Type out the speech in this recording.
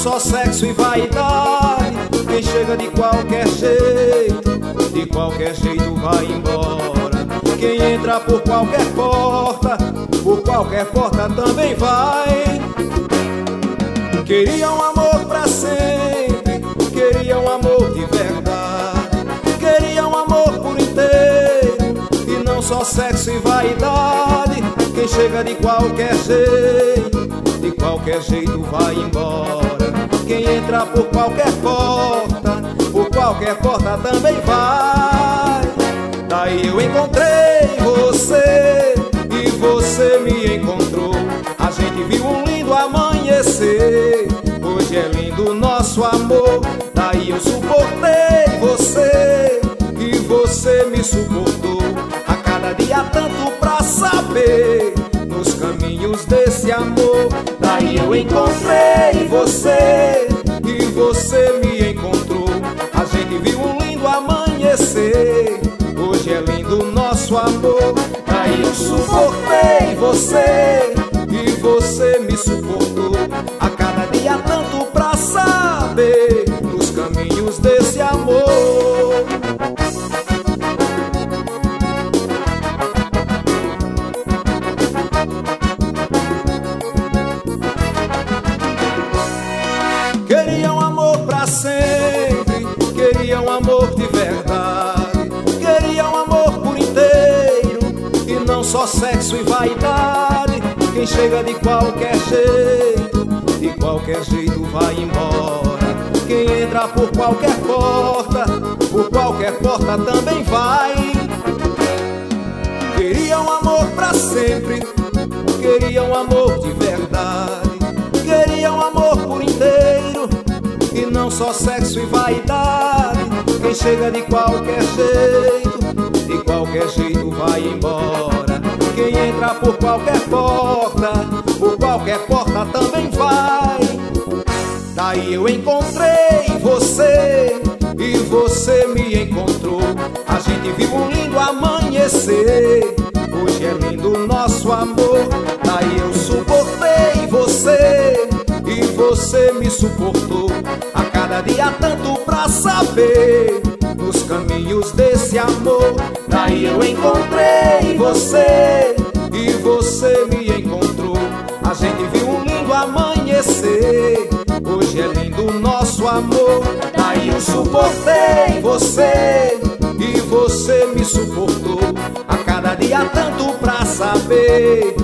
só sexo e vaidade. Quem chega de qualquer jeito vai embora. Quem entra por qualquer porta também vai. Queria um amor pra sempre, queria um amor de verdade, queria um amor por inteiro e não só sexo e vaidade. Quem chega de qualquer jeito vai embora. Quem entra por qualquer porta também vai. Daí eu encontrei você e você me encontrou. A gente viu um lindo amanhecer. Hoje é lindo o nosso amor. Daí eu suportei você e você me suportou. A cada dia tanto pra saber nos caminhos desse amor. Daí eu encontrei você e você me encontrou. A gente viu um lindo amanhecer. Hoje é lindo o nosso amor. Daí eu suportei você e você me suportou. A cada dia tanto pra saber nos caminhos desse amor. Queria um amor pra sempre, queria um amor de verdade, queria um amor por inteiro e não só sexo e vaidade. Quem chega de qualquer jeito vai embora. Quem entra por qualquer porta também vai. Queria um amor pra sempre, queria um amor de verdade, queria um amor por inteiro e não só sexo e vaidade. Quem chega de qualquer jeito vai embora. Quem entra por qualquer porta também vai. Daí eu encontrei você e você me encontrou. A gente viu um lindo amanhecer. Hoje é lindo o nosso amor. Daí eu suportei você e você me suportou. A cada dia tanto pra saber nos caminhos desse amor. Daí eu encontrei você e você me encontrou. A gente viu um lindo amanhecer. Hoje é lindo o nosso amor. Daí eu suportei você e você me suportou. A cada dia tanto pra saber